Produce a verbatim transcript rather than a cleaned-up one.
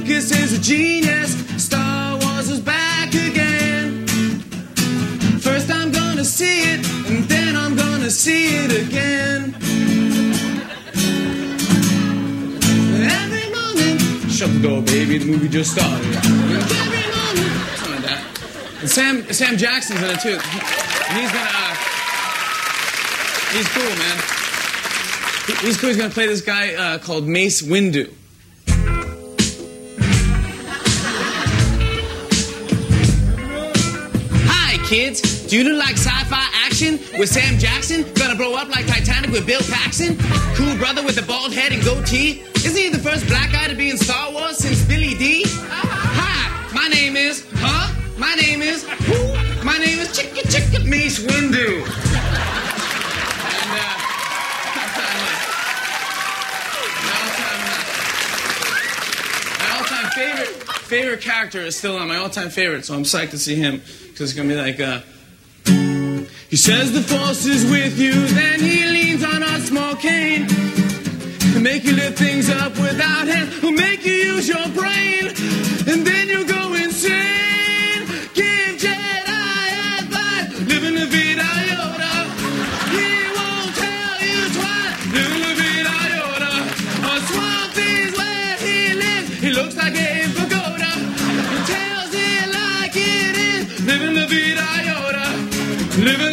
Lucas is a genius. Star Wars is back again. First I'm gonna see it, and then I'm gonna see it again. Every moment. Shut the door, baby. The movie just started. Every moment. Something like that. And Sam Sam Jackson's in it too. And he's gonna. Uh, he's cool, man. He's cool. He's gonna play this guy uh, called Mace Windu. Hi, kids. Do you like sci-fi action with Sam Jackson? Gonna blow up like Titanic with Bill Paxton? Cool brother with a bald head and goatee? Isn't he the first black guy to be in Star Wars since Billy D? Hi, my name is, huh? My name is, who? My name is Chicka Chicka Mace Windu. And, uh, my all-time, my all-time favorite, favorite character is still on my all-time favorite, so I'm psyched to see him, because it's gonna be like, uh, he says the force is with you, then he leans on a small cane. He'll make you lift things up without hands. He'll make you use your brain, and then you'll go insane. Give Jedi advice, living la vida Yoda. He won't tell you twice, living la vida Yoda. A swamp is where he lives. He looks like a pagoda. He tells it like it is, living la vida Yoda. Living